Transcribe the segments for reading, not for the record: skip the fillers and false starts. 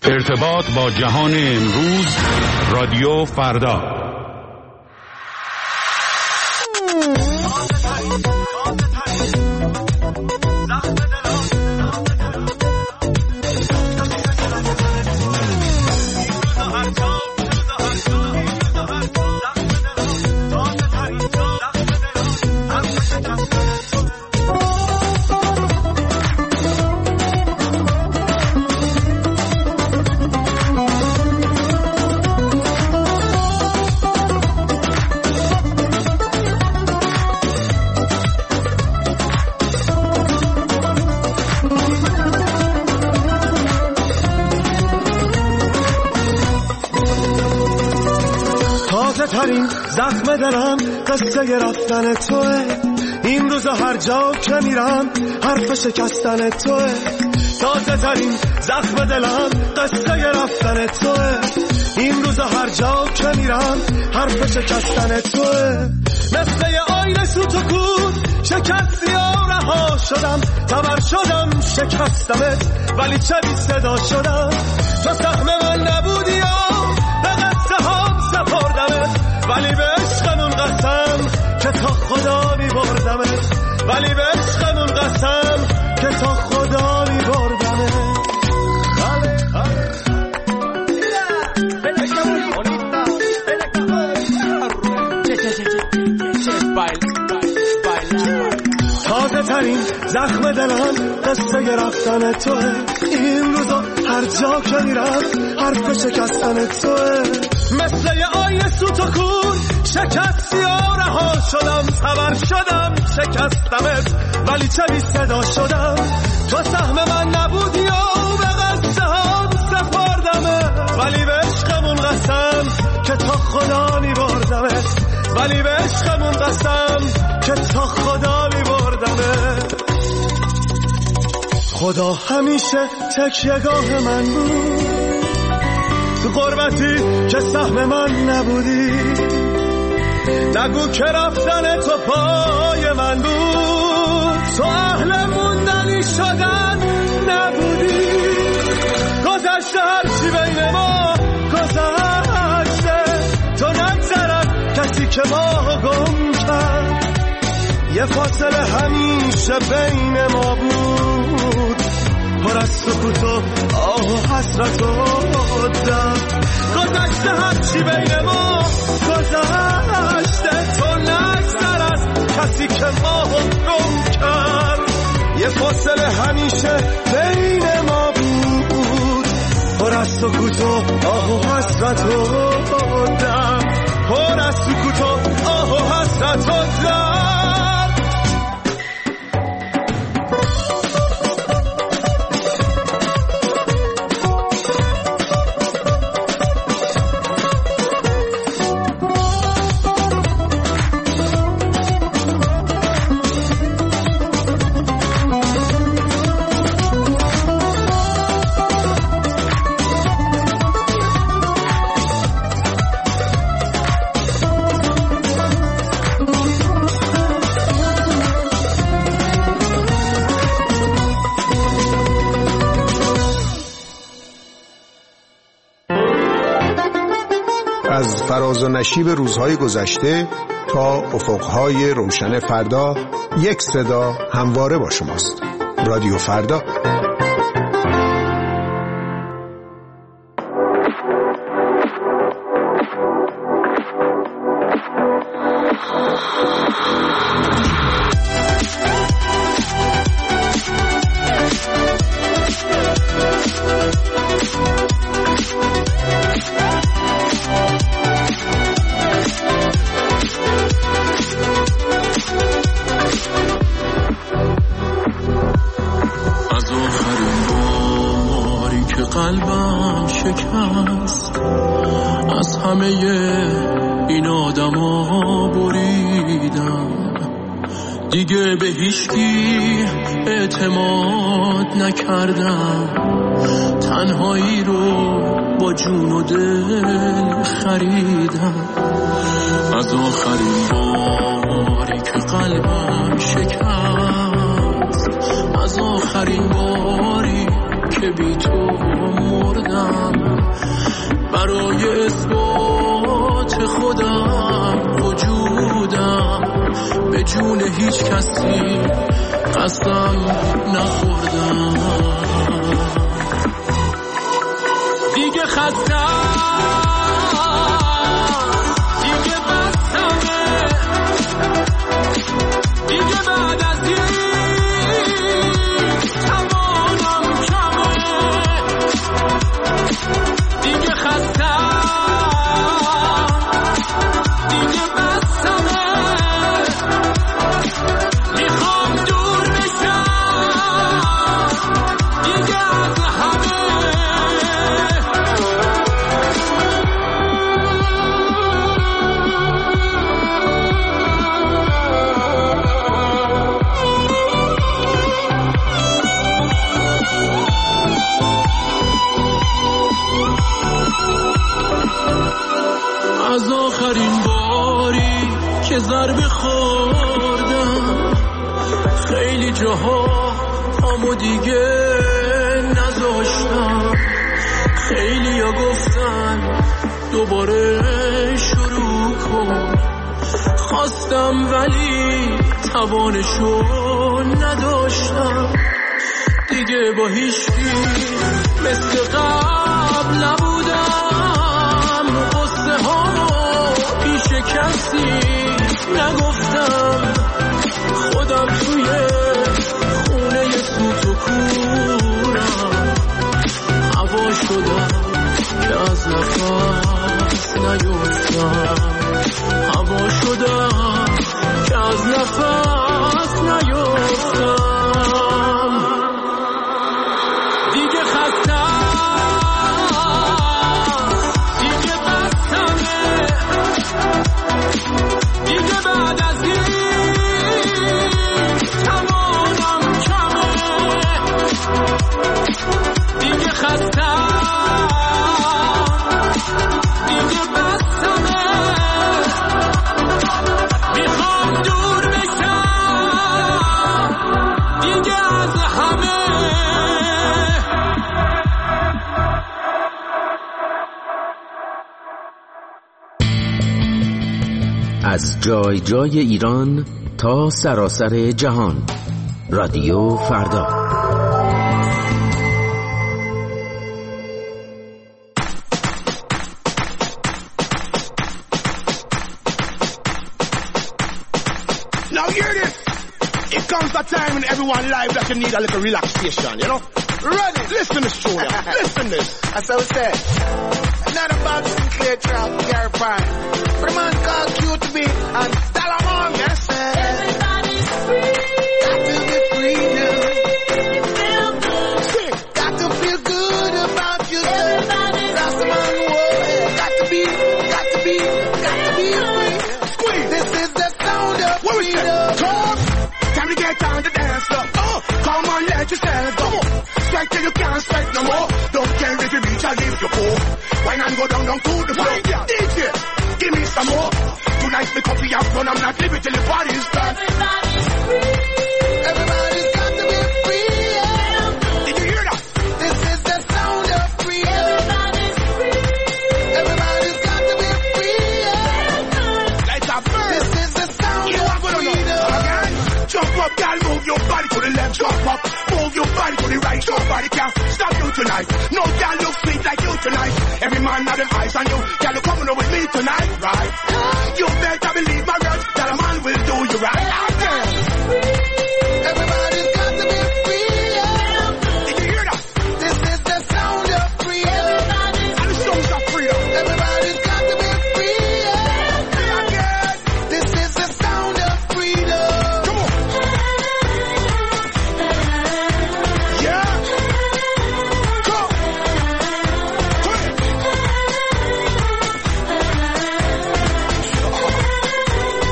ارتباط با جهان امروز، رادیو فردا. ترین زخم دلم قصه رفتن توه، این روزا هر جا که میرم حرف شکستن توه. تازه ترین زخم دلم قصه رفتن توه، این روزا هر جا که میرم حرف شکستن توه. مثل یه آینه سوت و کود شکستی و رها شدم، تبر شدم شکستمت ولی چه بی صدا شدم. تو سهم من نبودی و به قصه هم سپردمت، ولی به عشقمون قسم که تا خدا می بردمت، ولی به عشقمون قسم که تا خدا می بردمت. تازه ترین زخم دلم قصه رفتن توه، این روزا هر جا که میرم حرف شکستن توه. مثل یه آینه سوت و کور شکستی و رها شدم، تبر شدم شکستمت ولی چه بی صدا شدم. تو سهم من نبودی و به قصه هم سپردمت، ولی به عشقمون قسم که تا خدا می بردمت، ولی به عشقمون قسم که تا خدا می بردمت. خدا همیشه تکیه‌گاه من بود، تو غربتی که سهم من نبودی. نگو که رفتن تو پای من بود، تو اهل موندنی شدن نبودی. گذشته هرچی بین ما گذشته، تو نگذرد کسی که ما گم کرد. یه فاصله همیشه بین ما بود، پر از سکوت و آه و حسرت و درد. گذشته هرچی بین ما گذشته، تو نگذر از کسی که ما گم کرد. یه فاصله همیشه بین ما بود، پر از سکوت و آه و حسرت و درد، پر از سکوت و آه و حسرت و درد. از فراز و نشیب روزهای گذشته تا افقهای روشن فردا، یک صدا همواره با شماست. رادیو فردا. قلبم شکست، از همه این آدما بریدم، دیگه به هیچکی اعتماد نکردم، تنهایی رو با جون و دل خریدم. از آخرین باری که قلبم شکست، از آخرین باری که که بی تو مردم. برای اثبات خودم وجودم به جون هیچ کسی قسم نخوردم. دیگه خستم، دیگه بستمه، دیگه بعد از این توانم کمه. دیگه خستم، دیگه بستمه، میخوام دور بشم دیگه از همه. از آخرین باری که ضربه خوردم خیلی جاها پامو دیگه نذاشتم. خیلی ها گفتن دوباره شروع کن، خواستم ولی توانشو نداشتم. دیگه با هیچکی مثل قبل نبودم، قصه ها پیش کسی نگفتم. خودم توی خونه سوت و کورم هوا شدم که از نفس نیفتم. هوا شدم که از نفس نیفتم. دیگه خستم، دیگه بستمه، دیگه بعد از این توانم کمه. دیگه خستم، دیگه بستمه، میخوام دور بشم دیگه از همه. از جای جای ایران تا سراسر جهان، رادیو فردا. Now hear this. It comes a time in everyone's life that you need a little relaxation, you know? Run it. Listen to this, Julia. Listen to this. That's how it said. Not about Sinclair Trap, Gary Pine. But a man called QTB and Dalamon. Yes, sir. Everybody's free. Got to be free now. Feel good. Sing. Got to feel good about yourself. Everybody's that's free. That's the man who got to be free. Squeeze. This is the sound of freedom. Come. Time to get on the dance floor. Come on, let yourself go. Sweat till you can't sweat no more. Don't care if you reach or leave your poor. Why not go down to the floor? DJ, give me some more. Tonight's the coffee out front. I'm not leaving till the party's done. Everybody's free. Everybody's got to be free. Yeah. Did you hear that? This is the sound of freedom. Everybody's free. Everybody's got to be free. Yeah. Like a bird. This is the sound of freedom. Again, jump up, girl, move your body to the left. Jump up, move your body to the right. Your body can't stop you tonight. No girl look sweet like you tonight. Every man have them eyes on you. Girl, you coming over with me tonight, right? You better believe my words that a man will do you right. Everybody's got to be free. Yeah. Did you hear that? This is the sound of freedom. And the sound of freedom. Everybody's got to be free. Yeah. This is the sound of freedom. Come on. Yeah. Come. Come.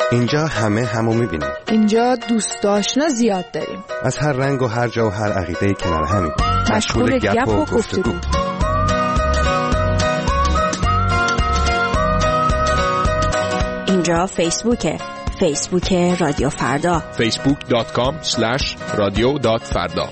اینجا همه همو میبینیم. اینجا دوست آشنا زیاد داریم. از هر رنگ و هر جا و هر عقیده‌ای کنار همیم. مشغول گپ و گفتگو. اینجا فیسبوک رادیو فردا. facebook.com/radio.farda.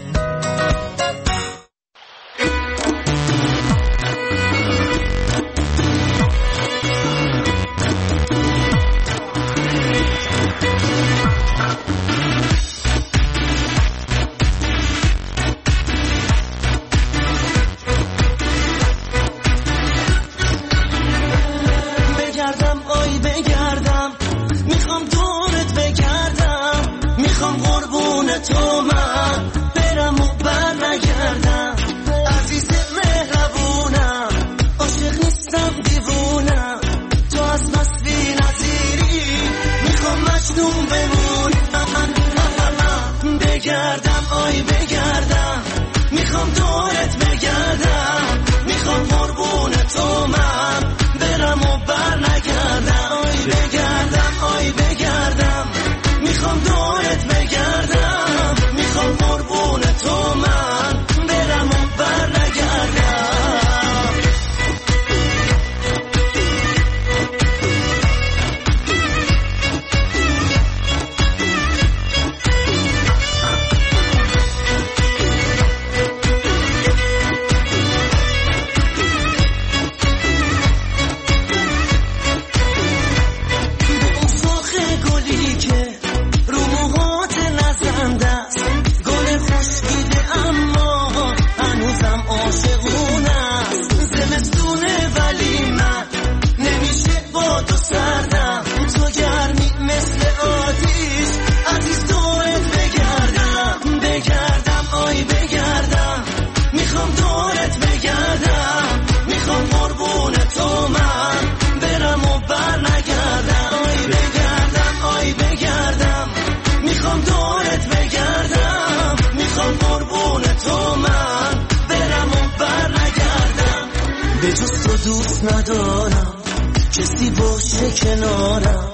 ندارم کسی باشه کنارم،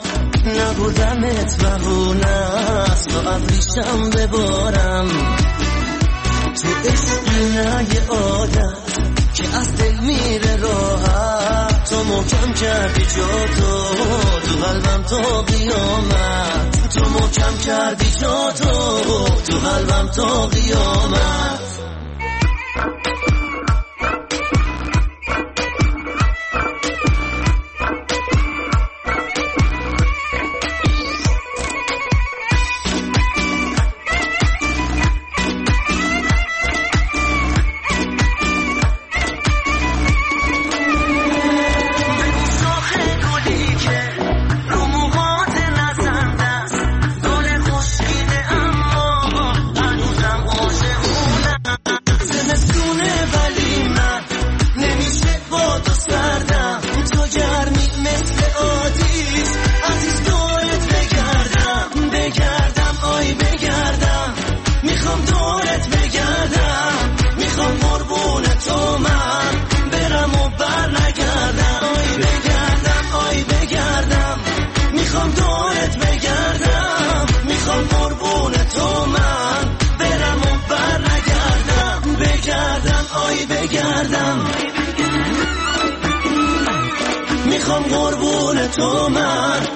نبودمت بهونه است با ابریشم ببارم. تو عشقی نه یه عادت که از دل میره راحت، تو محکم کردی جاتو تو قلبم تا قیامت، تو محکم کردی جاتو تو قلبم تا قیامت. میخوام قربون تو من